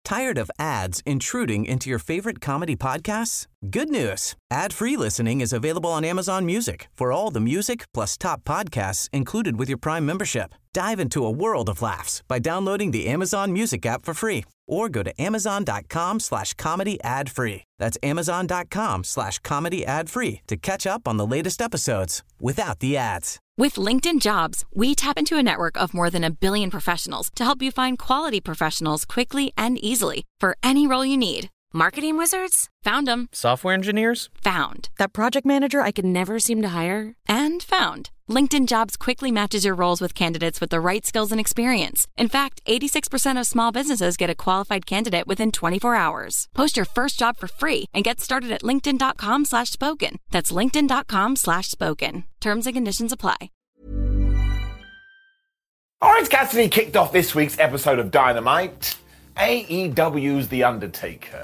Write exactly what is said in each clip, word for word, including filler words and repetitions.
Tired of ads intruding into your favorite comedy podcasts? Good news. Ad-free listening is available on Amazon Music for all the music plus top podcasts included with your Prime membership. Dive into a world of laughs by downloading the Amazon Music app for free or go to amazon.com slash comedy ad free. That's amazon.com slash comedy ad free to catch up on the latest episodes without the ads. With LinkedIn Jobs, we tap into a network of more than a billion professionals to help you find quality professionals quickly and easily for any role you need. Marketing wizards? Found them. Software engineers? Found. That project manager I could never seem to hire? And found. LinkedIn Jobs quickly matches your roles with candidates with the right skills and experience. In fact, eighty-six percent of small businesses get a qualified candidate within twenty-four hours. Post your first job for free and get started at linkedin.com slash spoken. That's linkedin.com slash spoken. Terms and conditions apply. Orange Cassidy kicked off this week's episode of Dynamite. A E W's The Undertaker.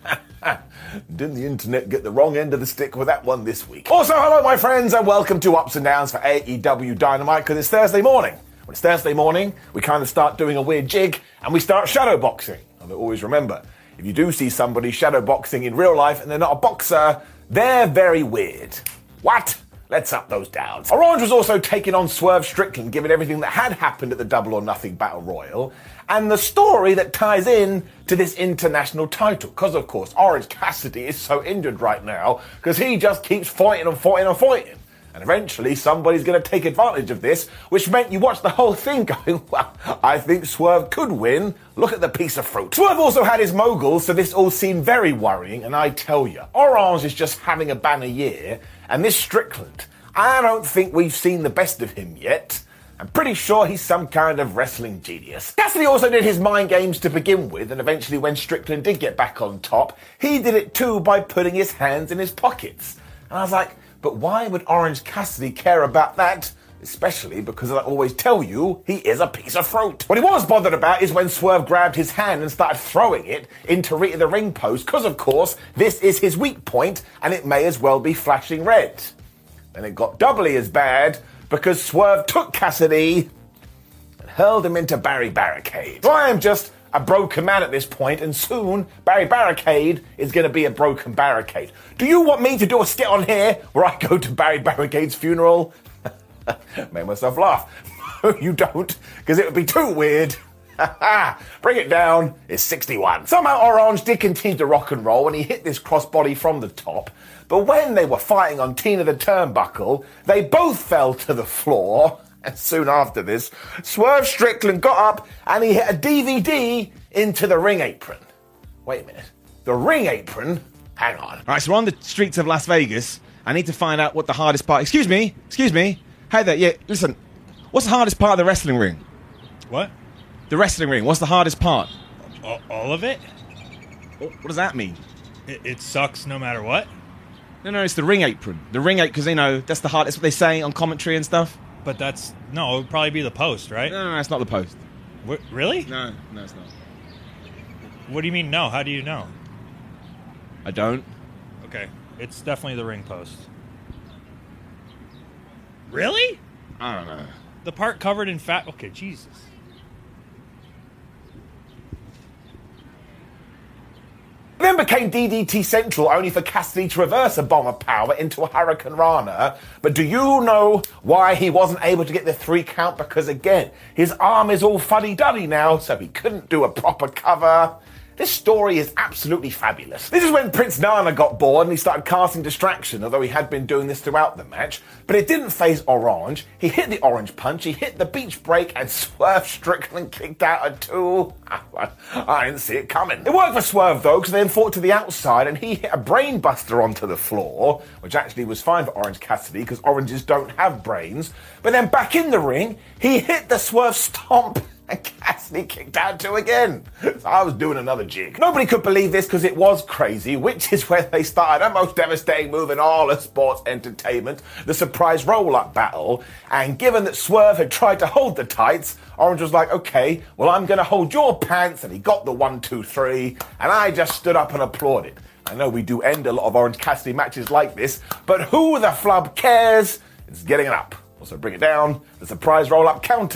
Didn't the internet get the wrong end of the stick with that one this week? Also, hello my friends and welcome to Ups and Downs for A E W Dynamite, because it's Thursday morning. When it's Thursday morning, we kind of start doing a weird jig and we start shadowboxing. And always remember, if you do see somebody shadowboxing in real life and they're not a boxer, they're very weird. What? Let's up those downs. Orange was also taking on Swerve Strickland, given everything that had happened at the Double or Nothing Battle Royal, and the story that ties in to this international title. Because, of course, Orange Cassidy is so injured right now, because he just keeps fighting and fighting and fighting. And eventually somebody's going to take advantage of this, which meant you watch the whole thing going, well, I think Swerve could win. Look at the piece of fruit. Swerve also had his moguls, so this all seemed very worrying, and I tell you, Orange is just having a banner year, and this Strickland, I don't think we've seen the best of him yet. I'm pretty sure he's some kind of wrestling genius. Cassidy also did his mind games to begin with, and eventually when Strickland did get back on top, he did it too by putting his hands in his pockets. And I was like, but why would Orange Cassidy care about that? Especially because, as I always tell you, he is a piece of fruit. What he was bothered about is when Swerve grabbed his hand and started throwing it into Rita the ring post, because of course, this is his weak point, and it may as well be flashing red. Then it got doubly as bad, because Swerve took Cassidy and hurled him into Barry Barricade. So I am just a broken man at this point, and soon Barry Barricade is going to be a broken barricade. Do you want me to do a skit on here where I go to Barry Barricade's funeral? Made myself laugh. No, you don't, because it would be too weird. Bring it down. It's sixty-one. Somehow Orange did continue to rock and roll when he hit this crossbody from the top. But when they were fighting on Tina the Turnbuckle, they both fell to the floor. And soon after this, Swerve Strickland got up and he hit a D V D into the ring apron. Wait a minute. The ring apron? Hang on. All right, so we're on the streets of Las Vegas. I need to find out what the hardest part... Excuse me. Excuse me. Hey there. Yeah, listen. What's the hardest part of the wrestling ring? What? The wrestling ring. What's the hardest part? All, all of it? What does that mean? It, it sucks no matter what? No, no, it's the ring apron. The ring apron, because, you know, that's the hardest... That's what they say on commentary and stuff. But that's... No, it would probably be the post, right? No, no, no, it's not the post. What, really? No, no, it's not. What do you mean no? How do you know? I don't. Okay. It's definitely the ring post. Really? I don't know. The part covered in fat... Okay, Jesus. Then became D D T Central, only for Cassidy to reverse a bomb of power into a Hurricane Rana. But do you know why he wasn't able to get the three count? Because again, his arm is all fuddy-duddy now, so he couldn't do a proper cover. This story is absolutely fabulous. This is when Prince Nana got bored and he started casting distraction, although he had been doing this throughout the match. But it didn't faze Orange. He hit the orange punch, he hit the beach break, and Swerve Strickland kicked out a two. I didn't see it coming. It worked for Swerve though, because they then fought to the outside and he hit a brain buster onto the floor, which actually was fine for Orange Cassidy, because oranges don't have brains. But then back in the ring, he hit the Swerve Stomp, and Cassidy kicked out two again. So I was doing another jig. Nobody could believe this because it was crazy, which is where they started a most devastating move in all of sports entertainment, the surprise roll-up battle. And given that Swerve had tried to hold the tights, Orange was like, okay, well, I'm going to hold your pants. And he got the one, two, three. And I just stood up and applauded. I know we do end a lot of Orange Cassidy matches like this, but who the flub cares? It's getting it up. Also bring it down. The surprise roll-up counter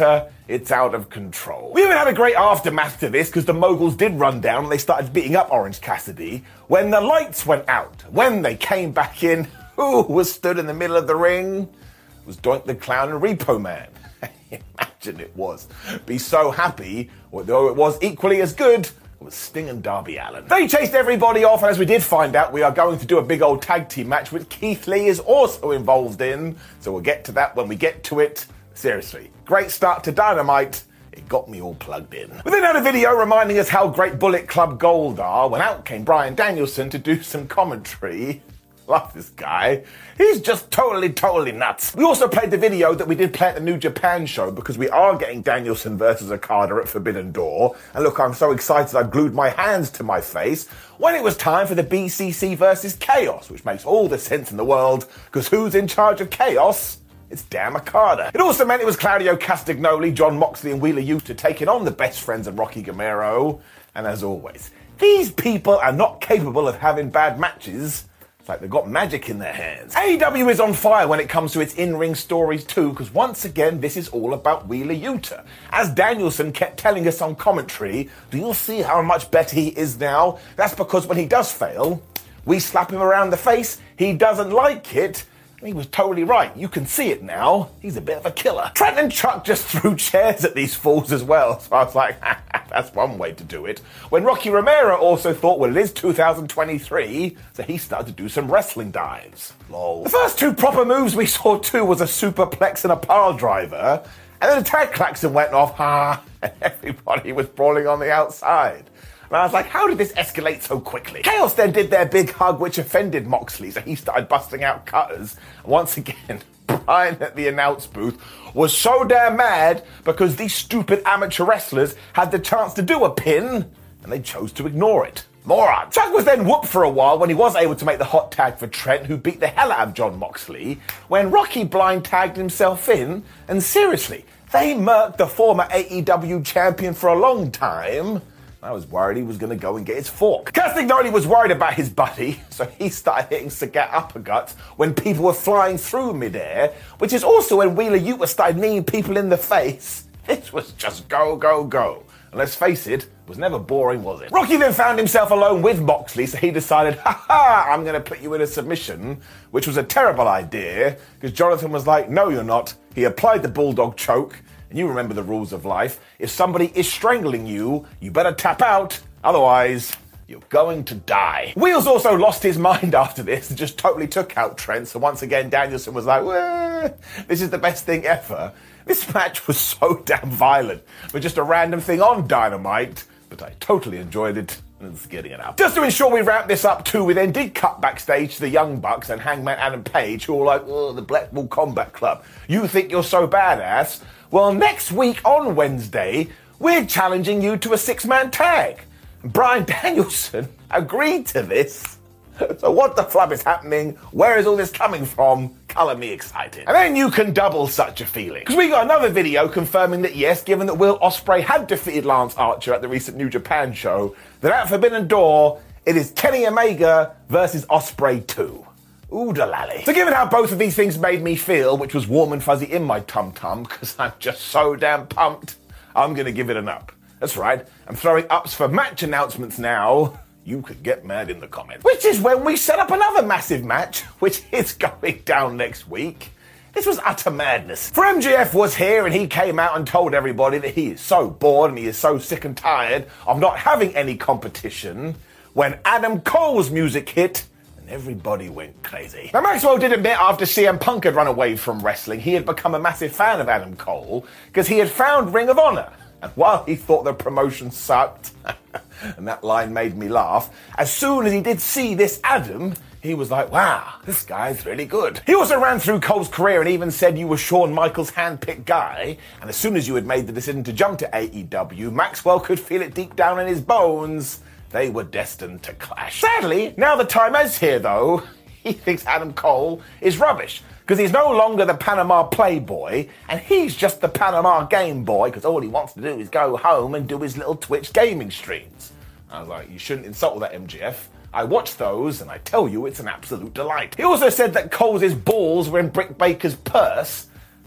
It's out of control. We even had a great aftermath to this because the moguls did run down and they started beating up Orange Cassidy. When the lights went out, when they came back in, who was stood in the middle of the ring? It was Doink the Clown and Repo Man. Imagine it was. Be so happy, although it was equally as good, it was Sting and Darby Allin. They chased everybody off, and as we did find out, we are going to do a big old tag team match which Keith Lee is also involved in, so we'll get to that when we get to it. Seriously, great start to Dynamite. It got me all plugged in. We then had a video reminding us how great Bullet Club Gold are when out came Bryan Danielson to do some commentary. Love this guy. He's just totally, totally nuts. We also played the video that we did play at the New Japan show because we are getting Danielson versus Okada at Forbidden Door. And look, I'm so excited I glued my hands to my face when it was time for the B C C versus Chaos, which makes all the sense in the world because who's in charge of Chaos? It's damn Okada. It also meant it was Claudio Castagnoli, John Moxley and Wheeler Yuta taking on the Best Friends and Rocky Romero. And as always, these people are not capable of having bad matches. It's like they've got magic in their hands. A E W is on fire when it comes to its in-ring stories too, because once again, this is all about Wheeler Yuta. As Danielson kept telling us on commentary, do you see how much better he is now? That's because when he does fail, we slap him around the face, he doesn't like it. He was totally right. You can see it now. He's a bit of a killer. Trent and Chuck just threw chairs at these fools as well. So I was like, that's one way to do it. When Rocky Romero also thought, well, it is two thousand twenty-three, so he started to do some wrestling dives. Lol. The first two proper moves we saw too was a superplex and a pile driver. And then the tag klaxon went off, ha, and everybody was brawling on the outside. And I was like, how did this escalate so quickly? Chaos then did their big hug, which offended Moxley, so he started busting out cutters. And once again, Brian at the announce booth was so damn mad because these stupid amateur wrestlers had the chance to do a pin, and they chose to ignore it. Moron. Chuck was then whooped for a while when he was able to make the hot tag for Trent, who beat the hell out of John Moxley, when Rocky blind tagged himself in, and seriously, they murked the former A E W champion for a long time. I was worried he was going to go and get his fork. Castagnoli was worried about his buddy, so he started hitting Sagat uppercuts when people were flying through midair, which is also when Wheeler Yuta started kneeing people in the face. This was just go, go, go. And let's face it, it was never boring, was it? Rocky then found himself alone with Moxley, so he decided, ha ha, I'm going to put you in a submission, which was a terrible idea, because Jonathan was like, no, you're not. He applied the bulldog choke. And you remember the rules of life. If somebody is strangling you, you better tap out. Otherwise, you're going to die. Wheels also lost his mind after this and just totally took out Trent. So once again, Danielson was like, well, this is the best thing ever. This match was so damn violent. But just a random thing on Dynamite. But I totally enjoyed it. And it's getting it up. Just to ensure we wrap this up too, we then did cut backstage to the Young Bucks and Hangman Adam Page, who were like, oh, the Blackpool Combat Club. You think you're so badass? Well, next week on Wednesday, we're challenging you to a six-man tag. Bryan Danielson agreed to this. So what the flub is happening? Where is all this coming from? Colour me excited. And then you can double such a feeling. Because we got another video confirming that yes, given that Will Ospreay had defeated Lance Archer at the recent New Japan show, that at Forbidden Door, it is Kenny Omega versus Ospreay two. Ooh da lally. So given how both of these things made me feel, which was warm and fuzzy in my tum-tum, because I'm just so damn pumped, I'm going to give it an up. That's right, I'm throwing ups for match announcements now. You could get mad in the comments. Which is when we set up another massive match, which is going down next week. This was utter madness. For M J F was here and he came out and told everybody that he is so bored and he is so sick and tired of not having any competition when Adam Cole's music hit and everybody went crazy. Now Maxwell did admit after C M Punk had run away from wrestling, he had become a massive fan of Adam Cole because he had found Ring of Honor. And while he thought the promotion sucked, and that line made me laugh, as soon as he did see this Adam, he was like, wow, this guy's really good. He also ran through Cole's career and even said you were Shawn Michaels' hand-picked guy, and as soon as you had made the decision to jump to A E W, Maxwell could feel it deep down in his bones. They were destined to clash. Sadly, now the time is here, though, he thinks Adam Cole is rubbish. Because he's no longer the Panama Playboy, and he's just the Panama Game Boy, because all he wants to do is go home and do his little Twitch gaming streams. I was like, you shouldn't insult that, M J F. I watch those, and I tell you it's an absolute delight. He also said that Cole's balls were in Britt Baker's purse.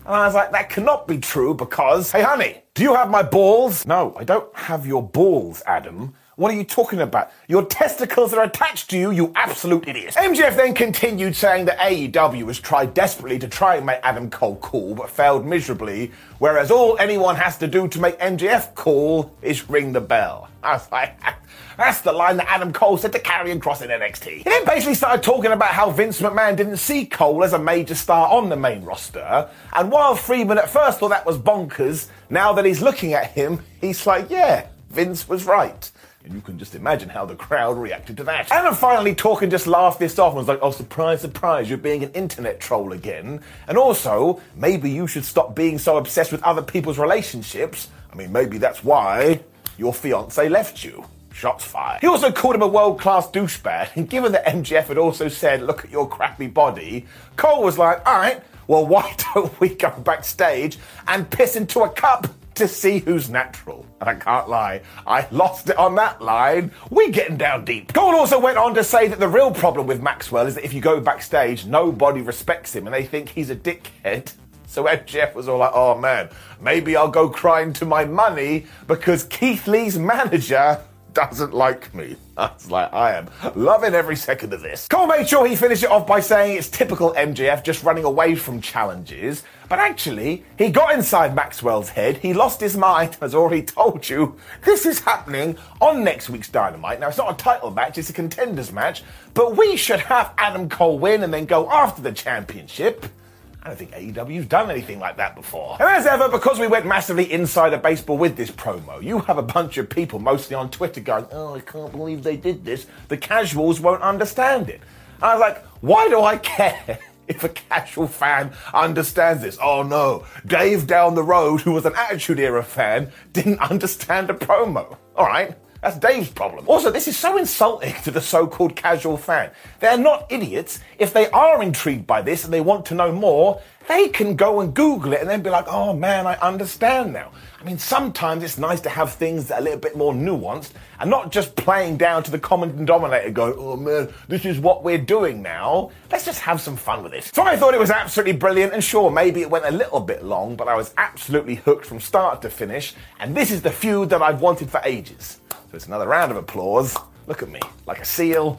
And I was like, that cannot be true because, hey honey, do you have my balls? No, I don't have your balls, Adam. What are you talking about? Your testicles are attached to you, you absolute idiot. M J F then continued saying that A E W has tried desperately to try and make Adam Cole cool, but failed miserably, whereas all anyone has to do to make M J F cool is ring the bell. I was like, that's the line that Adam Cole said to Karrion Kross in N X T. He then basically started talking about how Vince McMahon didn't see Cole as a major star on the main roster, and while Freeman at first thought that was bonkers, now that he's looking at him, he's like, yeah, Vince was right. And you can just imagine how the crowd reacted to that. And then finally, Talking just laughed this off and was like, oh, surprise, surprise, you're being an internet troll again. And also, maybe you should stop being so obsessed with other people's relationships. I mean, maybe that's why your fiancé left you. Shots fired. He also called him a world-class douchebag, and given that M J F had also said, look at your crappy body, Cole was like, all right, well, why don't we go backstage and piss into a cup to see who's natural? And I can't lie, I lost it on that line. We getting down deep. Cole also went on to say that the real problem with Maxwell is that if you go backstage, nobody respects him and they think he's a dickhead. So M J F was all like, oh man, maybe I'll go crying to my money because Keith Lee's manager doesn't like me. I was like, I am loving every second of this. Cole made sure he finished it off by saying it's typical M J F just running away from challenges. But actually, he got inside Maxwell's head, he lost his mind, as already told you. This is happening on next week's Dynamite. Now, it's not a title match, it's a contenders match, but we should have Adam Cole win and then go after the championship. I don't think A E W's done anything like that before. And as ever, because we went massively inside of baseball with this promo, you have a bunch of people, mostly on Twitter, going, oh, I can't believe they did this. The casuals won't understand it. And I was like, why do I care if a casual fan understands this? Oh no, Dave down the road, who was an Attitude Era fan, didn't understand a promo. All right. That's Dave's problem. Also, this is so insulting to the so-called casual fan. They're not idiots. If they are intrigued by this and they want to know more, they can go and Google it and then be like, oh man, I understand now. I mean, sometimes it's nice to have things that are a little bit more nuanced and not just playing down to the common denominator going, oh man, this is what we're doing now. Let's just have some fun with this. So I thought it was absolutely brilliant, and sure, maybe it went a little bit long, but I was absolutely hooked from start to finish, and this is the feud that I've wanted for ages. So it's another round of applause. Look at me, like a seal.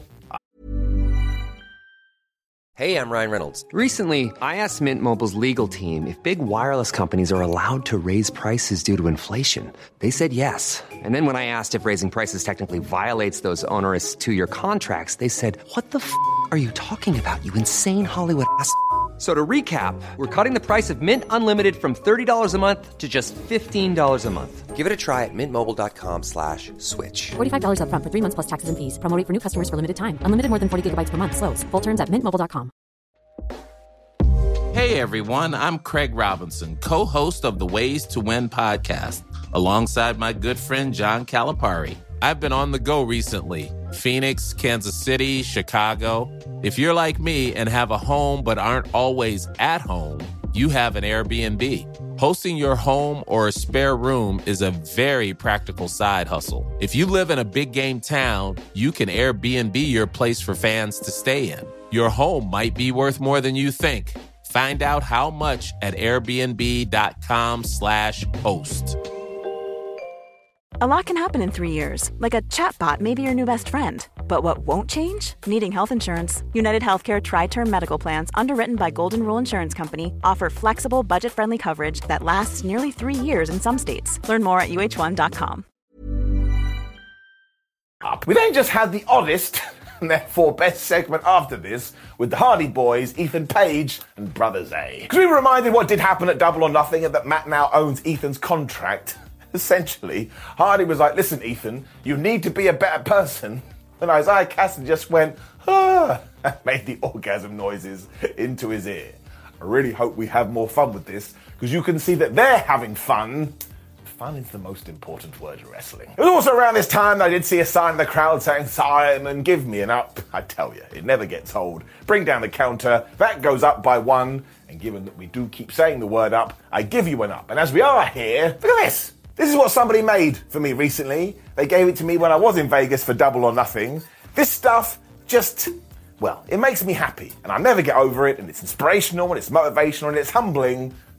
Hey, I'm Ryan Reynolds. Recently, I asked Mint Mobile's legal team if big wireless companies are allowed to raise prices due to inflation. They said yes. And then when I asked if raising prices technically violates those onerous two-year contracts, they said, what the f*** are you talking about, you insane Hollywood ass f- So to recap, we're cutting the price of Mint Unlimited from thirty dollars a month to just fifteen dollars a month. Give it a try at mintmobile.com slash switch. forty-five dollars up front for three months plus taxes and fees. Promo rate for new customers for limited time. Unlimited more than forty gigabytes per month. Slows full terms at mint mobile dot com. Hey everyone, I'm Craig Robinson, co-host of the Ways to Win podcast, alongside my good friend John Calipari. I've been on the go recently. Phoenix, Kansas City, Chicago. If you're like me and have a home but aren't always at home, you have an Airbnb. Hosting your home or a spare room is a very practical side hustle. If you live in a big game town, you can Airbnb your place for fans to stay in. Your home might be worth more than you think. Find out how much at airbnb.com slash host. A lot can happen in three years, like a chatbot may be your new best friend. But what won't change? Needing health insurance. United Healthcare Tri-Term Medical Plans, underwritten by Golden Rule Insurance Company, offer flexible, budget-friendly coverage that lasts nearly three years in some states. Learn more at U H one dot com. We then just had the oddest, and therefore best segment after this, with the Hardy Boys, Ethan Page, and Brothers A. Because we were reminded what did happen at Double or Nothing and that Matt now owns Ethan's contract. Essentially, Hardy was like, listen, Ethan, you need to be a better person. And Isaiah Cassidy just went, ah, and made the orgasm noises into his ear. I really hope we have more fun with this, because you can see that they're having fun. Fun is the most important word in wrestling. It was also around this time that I did see a sign in the crowd saying, Simon, give me an up. I tell you, it never gets old. Bring down the counter. That goes up by one. And given that we do keep saying the word up, I give you an up. And as we are here, look at this. This is what somebody made for me recently. They gave it to me when I was in Vegas for Double or Nothing. This stuff just, well, it makes me happy. And I'll never get over it. And it's inspirational, and it's motivational, and it's humbling.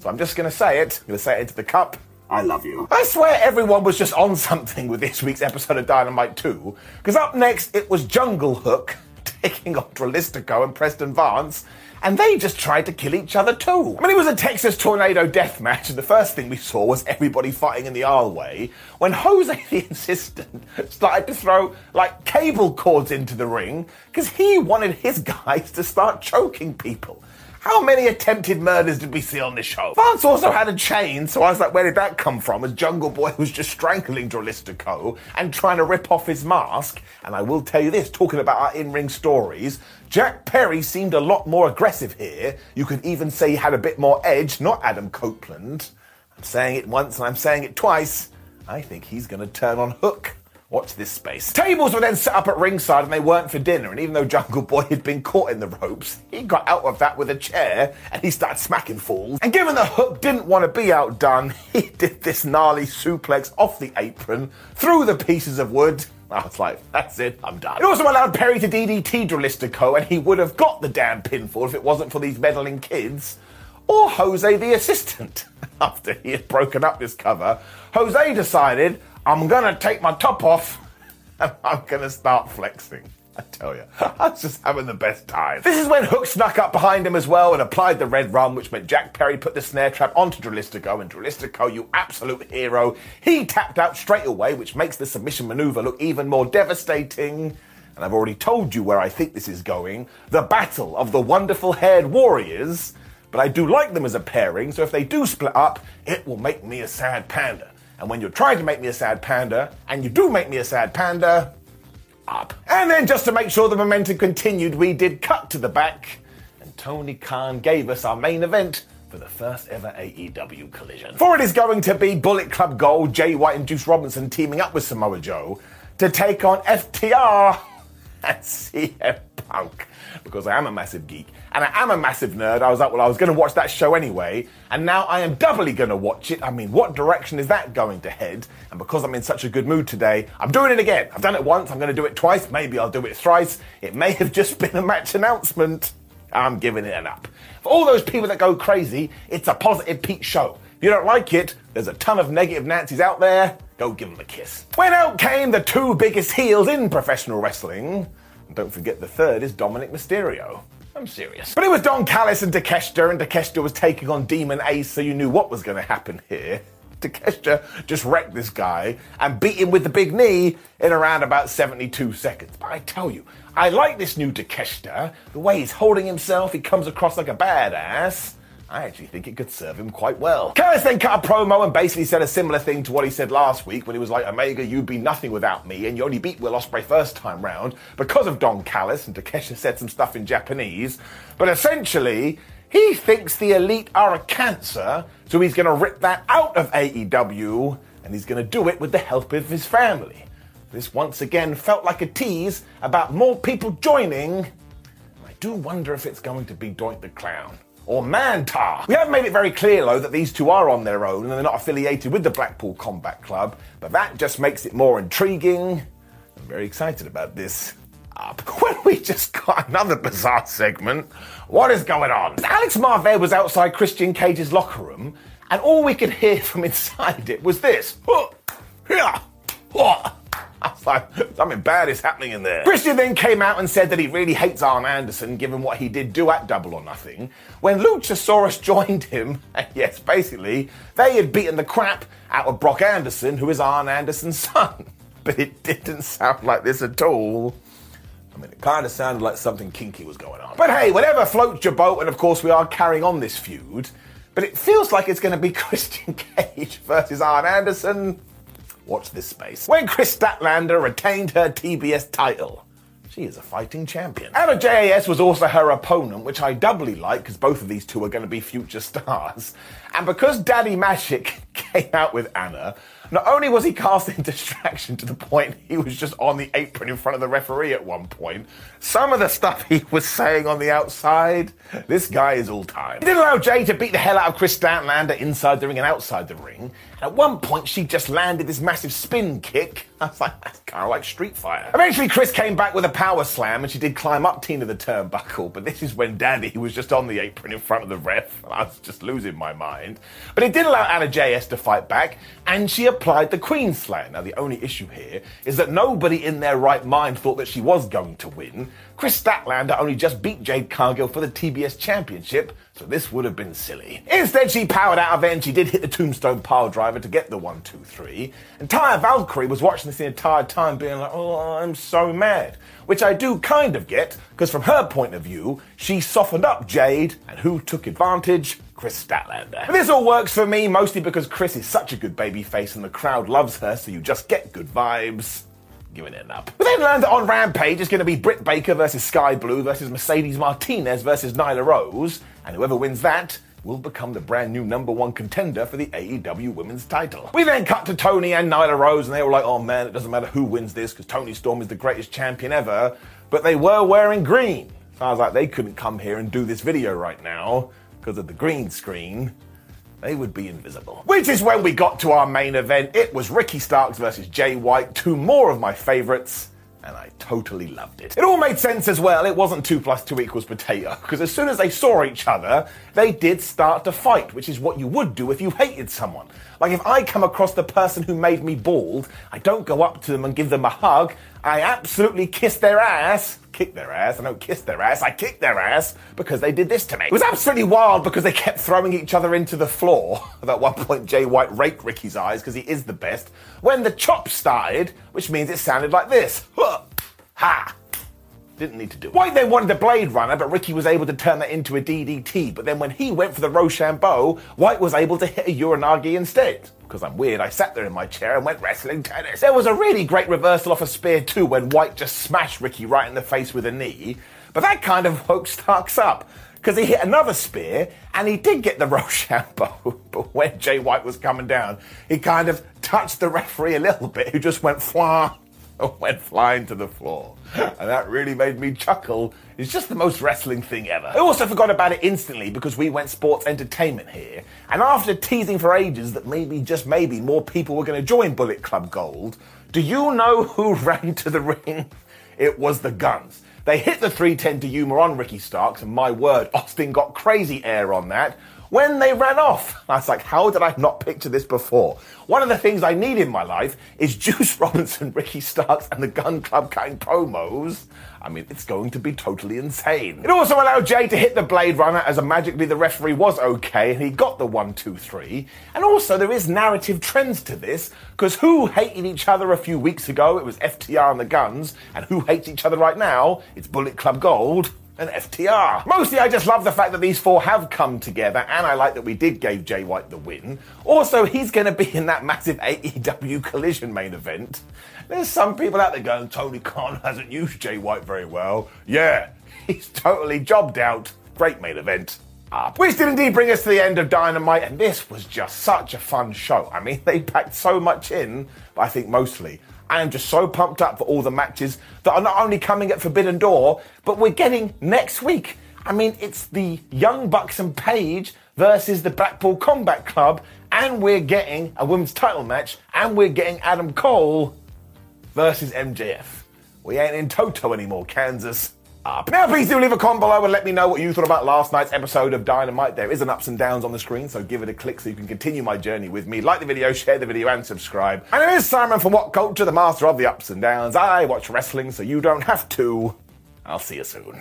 So I'm just going to say it. I'm going to say it into the cup. I love you. I swear everyone was just on something with this week's episode of Dynamite two, because up next it was Jungle Hook taking on Dralistico and Preston Vance, and they just tried to kill each other too. I mean, it was a Texas Tornado death match, and the first thing we saw was everybody fighting in the aisleway when Jose the Assistant started to throw, like, cable cords into the ring because he wanted his guys to start choking people. How many attempted murders did we see on this show? Vance also had a chain, so I was like, where did that come from? As Jungle Boy was just strangling Dralistico and trying to rip off his mask. And I will tell you this, talking about our in-ring stories, Jack Perry seemed a lot more aggressive here. You could even say he had a bit more edge, not Adam Copeland. I'm saying it once and I'm saying it twice. I think he's going to turn on Hook. Watch this space. Tables were then set up at ringside and they weren't for dinner, and even though Jungle Boy had been caught in the ropes, he got out of that with a chair and he started smacking fools. And given that Hook didn't want to be outdone, he did this gnarly suplex off the apron, through the pieces of wood. I was like, that's it, I'm done. It also allowed Perry to D D T Dralistico, and he would have got the damn pinfall if it wasn't for these meddling kids. Or Jose the Assistant. After he had broken up this cover, Jose decided, I'm going to take my top off and I'm going to start flexing. I tell you, I was just having the best time. This is when Hook snuck up behind him as well and applied the Red Rum, which meant Jack Perry put the snare trap onto Dralistico, and Dralistico, you absolute hero, he tapped out straight away, which makes the submission maneuver look even more devastating. And I've already told you where I think this is going. The Battle of the Wonderful Haired Warriors. But I do like them as a pairing, so if they do split up, it will make me a sad panda. And when you're trying to make me a sad panda, and you do make me a sad panda, up. And then just to make sure the momentum continued, we did cut to the back, and Tony Khan gave us our main event for the first ever A E W Collision. For it is going to be Bullet Club Gold, Jay White and Juice Robinson teaming up with Samoa Joe to take on F T R and C M Punk. Because I am a massive geek, and I am a massive nerd, I was like, well, I was going to watch that show anyway, and now I am doubly going to watch it. I mean, what direction is that going to head? And because I'm in such a good mood today, I'm doing it again. I've done it once, I'm going to do it twice, maybe I'll do it thrice. It may have just been a match announcement. I'm giving it an up. For all those people that go crazy, it's a Positive Pete show. If you don't like it, there's a ton of negative Nancy's out there. Go give them a kiss. When out came the two biggest heels in professional wrestling. And don't forget the third is Dominic Mysterio. I'm serious. But it was Don Callis and Takeshita, and Takeshita was taking on Demon Ace, so you knew what was going to happen here. Takeshita just wrecked this guy and beat him with the big knee in around about seventy-two seconds. But I tell you, I like this new Takeshita. The way he's holding himself, he comes across like a badass. I actually think it could serve him quite well. Callis then cut a promo and basically said a similar thing to what he said last week when he was like, Omega, you'd be nothing without me, and you only beat Will Ospreay first time round because of Don Callis, and Takeshita said some stuff in Japanese. But essentially, he thinks the Elite are a cancer, so he's going to rip that out of A E W, and he's going to do it with the help of his family. This once again felt like a tease about more people joining. I do wonder if it's going to be Doink the Clown. Or Manta. We have made it very clear, though, that these two are on their own and they're not affiliated with the Blackpool Combat Club, but that just makes it more intriguing. I'm very excited about this. Up. When we just got another bizarre segment, what is going on? Alex Marvez was outside Christian Cage's locker room, and all we could hear from inside it was this. I was like, something bad is happening in there. Christian then came out and said that he really hates Arn Anderson, given what he did do at Double or Nothing, when Luchasaurus joined him, and yes, basically, they had beaten the crap out of Brock Anderson, who is Arn Anderson's son. But it didn't sound like this at all. I mean, it kind of sounded like something kinky was going on. But hey, whatever floats your boat, and of course we are carrying on this feud, but it feels like it's going to be Christian Cage versus Arn Anderson. Watch this space. When Chris Statlander retained her T B S title. She is a fighting champion. Anna J A S was also her opponent, which I doubly like because both of these two are going to be future stars. And because Daddy Magic came out with Anna, not only was he casting distraction to the point he was just on the apron in front of the referee at one point, some of the stuff he was saying on the outside, this guy is all time. He did allow Jay to beat the hell out of Chris Statlander inside the ring and outside the ring. And At one point, she just landed this massive spin kick. I was like, that's kind of like Street Fighter. Eventually, Chris came back with a power slam, and she did climb up Tina the turnbuckle, but this is when Daddy was just on the apron in front of the ref, and I was just losing my mind. But it did allow Anna J S to fight back, and she applied the Queen Slam. Now, the only issue here is that nobody in their right mind thought that she was going to win. Chris Statlander only just beat Jade Cargill for the T B S Championship, so this would have been silly. Instead, she powered out of it and she did hit the Tombstone Pile Driver to get the one two three. And Taya Valkyrie was watching this the entire time being like, oh, I'm so mad. Which I do kind of get, because from her point of view, she softened up Jade, and who took advantage? Chris Statlander. But this all works for me, mostly because Chris is such a good babyface and the crowd loves her, so you just get good vibes. Giving it up. We then learned that on Rampage it's going to be Britt Baker versus Sky Blue versus Mercedes Martinez versus Nyla Rose, and whoever wins that will become the brand new number one contender for the A E W Women's title. We then cut to Tony and Nyla Rose, and they were like, oh man, it doesn't matter who wins this because Tony Storm is the greatest champion ever, but they were wearing green. So I was like, they couldn't come here and do this video right now because of the green screen. They would be invisible. Which is when we got to our main event. It was Ricky Starks versus Jay White, two more of my favourites, and I totally loved it. It all made sense as well. It wasn't two plus two equals potato, because as soon as they saw each other, they did start to fight, which is what you would do if you hated someone. Like if I come across the person who made me bald, I don't go up to them and give them a hug. I absolutely kiss their ass. Kick their ass. I don't kiss their ass. I kick their ass because they did this to me. It was absolutely wild because they kept throwing each other into the floor. At one point, Jay White raked Ricky's eyes because he is the best. When the chop started, which means it sounded like this. Huh. Ha! Didn't need to do it. White then wanted a Blade Runner, but Ricky was able to turn that into a D D T. But then when he went for the Rochambeau, White was able to hit a Uranagi instead. Because I'm weird, I sat there in my chair and went wrestling tennis. There was a really great reversal off a spear too when White just smashed Ricky right in the face with a knee. But that kind of woke Starks up. Because he hit another spear, and he did get the Rochambeau. But when Jay White was coming down, he kind of touched the referee a little bit, who just went fwah. Went flying to the floor. And that really made me chuckle. It's just the most wrestling thing ever. I also forgot about it instantly because we went sports entertainment here. And after teasing for ages that maybe, just maybe, more people were going to join Bullet Club Gold, do you know who ran to the ring? It was the Guns. They hit the three ten to Yuma on Ricky Starks, and my word, Austin got crazy air on that when they ran off. I was like, how did I not picture this before? One of the things I need in my life is Juice Robinson, Ricky Starks, and the Gun Club cutting promos. I mean, it's going to be totally insane. It also allowed Jay to hit the Blade Runner, as magically the referee was okay, and he got the one, two, three. And also, there is narrative trends to this, because who hated each other a few weeks ago? It was F T R and the Guns. And who hates each other right now? It's Bullet Club Gold and F T R. Mostly I just love the fact that these four have come together, and I like that we did give Jay White the win. Also, he's going to be in that massive A E W Collision main event. There's some people out there going, Tony Khan hasn't used Jay White very well. Yeah, he's totally jobbed out. Great main event. Up. Which did indeed bring us to the end of Dynamite, and this was just such a fun show. I mean, they packed so much in, but I think mostly I am just so pumped up for all the matches that are not only coming at Forbidden Door, but we're getting next week. I mean, it's the Young Bucks and Paige versus the Blackpool Combat Club, and we're getting a women's title match, and we're getting Adam Cole versus M J F. We ain't in Toto anymore, Kansas. Up. Now, please do leave a comment below and let me know what you thought about last night's episode of Dynamite. There is an ups and downs on the screen, so give it a click so you can continue my journey with me. Like the video, share the video, and subscribe. And it is Simon from What Culture, the master of the ups and downs. I watch wrestling so you don't have to. I'll see you soon.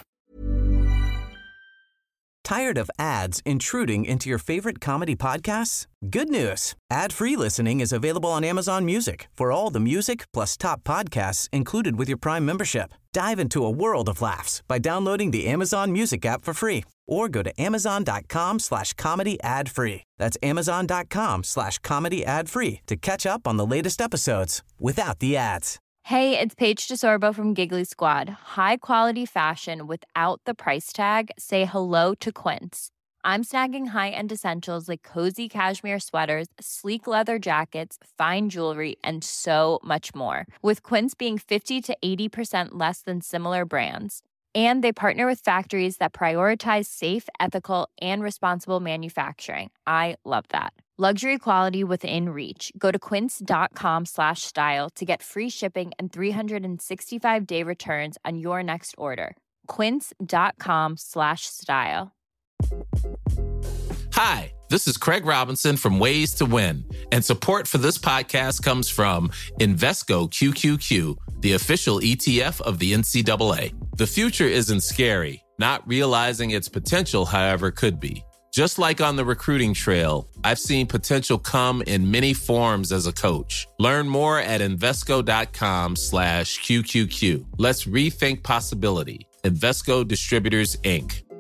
Tired of ads intruding into your favorite comedy podcasts? Good news. Ad-free listening is available on Amazon Music for all the music plus top podcasts included with your Prime membership. Dive into a world of laughs by downloading the Amazon Music app for free or go to amazon.com slash comedy ad free. That's amazon.com slash comedy ad free to catch up on the latest episodes without the ads. Hey, it's Paige DeSorbo from Giggly Squad. High quality fashion without the price tag. Say hello to Quince. I'm snagging high-end essentials like cozy cashmere sweaters, sleek leather jackets, fine jewelry, and so much more. With Quince being fifty to eighty percent less than similar brands. And they partner with factories that prioritize safe, ethical, and responsible manufacturing. I love that. Luxury quality within reach. Go to quince.com slash style to get free shipping and three sixty-five day returns on your next order. Quince.com slash style. Hi, this is Craig Robinson from Ways to Win, and support for this podcast comes from Invesco Q Q Q, the official E T F of the N C double A. The future isn't scary. Not realizing its potential, however, could be. Just like on the recruiting trail, I've seen potential come in many forms as a coach. Learn more at Invesco.com slash QQQ. Let's rethink possibility. Invesco Distributors, Incorporated.